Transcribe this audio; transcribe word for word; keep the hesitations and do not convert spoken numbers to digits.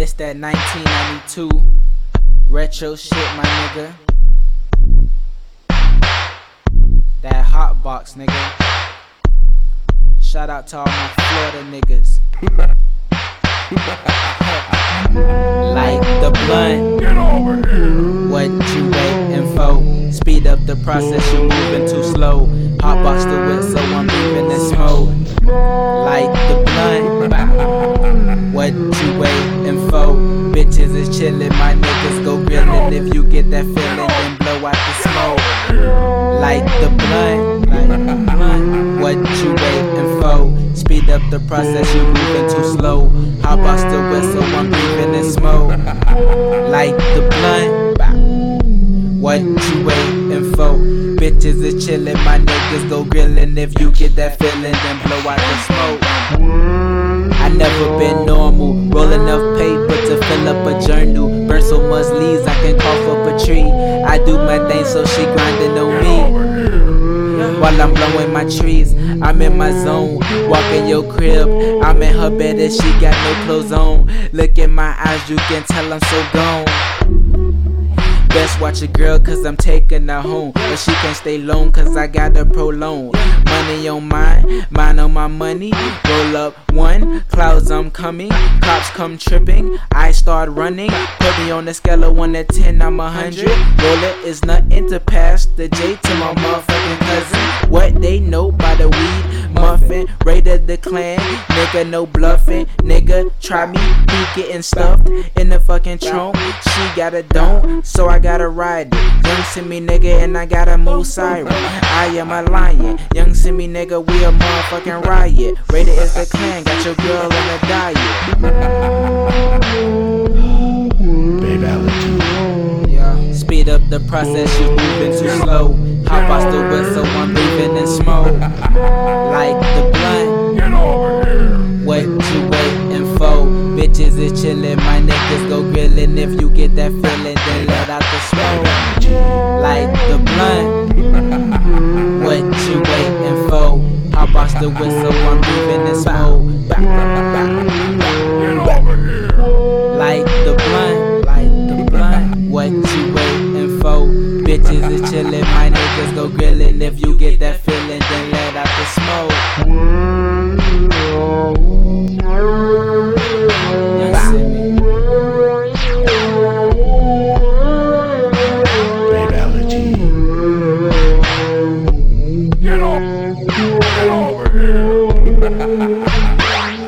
This that nineteen ninety-two retro shit, my nigga. That hot box, nigga. Shout out to all my Florida niggas. Like the blunt. Get over here. What you waiting for? Speed up the process, you moving too slow. Hot box the whistle, I'm leaving the smoke. Like the blunt. What you waiting for? Bitches is chillin', my niggas go grillin'. If you get that feeling, then blow out the smoke. Like the blunt, like the blunt. What you waiting for? Speed up the process, you moving too slow. Hot box the whistle, I'm breathing in smoke. Like the blunt. What you waiting for? Bitches is chillin', my niggas go grillin'. If you get that feeling, then blow out the smoke. I never been normal, roll enough paper to fill up a journal. Burn so much leaves I can cough up a tree. I do my thing so she grindin' on me. While I'm blowing my trees, I'm in my zone. Walk in your crib, I'm in her bed and she got no clothes on. Look in my eyes, you can tell I'm so gone. Best watch a girl cause I'm taking her home. But she can't stay long cause I got a pro loan. Money on mine, mine on my money. Roll up one, clouds I'm coming. Cops come tripping, I start running. Put me on the scale of one to ten, I'm a hundred. Roll it is nothing to pass the J to my motherfucking cousin. What they know by the weed muffin, raided the clan, nigga no bluffing. Nigga try me, he getting stuffed in the fucking trunk. She got a don't, so I gotta ride it. Young Simi nigga and I gotta move siren. I am a lion, young Simi nigga, we a motherfucking riot. Raided is the clan, got your girl on a diet. Babe allergy. Yeah. Speed up the process, you moving too slow. Hop off the whistle, I'm breathing in smoke. Like the blunt. Get over here. What you waiting for? Bitches is chillin', my niggas go grillin'. If you get that feeling, then let out the smoke. Like the blunt. What you waiting for? Hop off the whistle, I'm breathing in smoke. Get over here. Like the blunt, like the blunt. What you waiting for? Bitches is chillin', my niggas go grillin'. If you get that feeling, then let out the smoke. Young Simi. Babe allergy. Get over, get over here.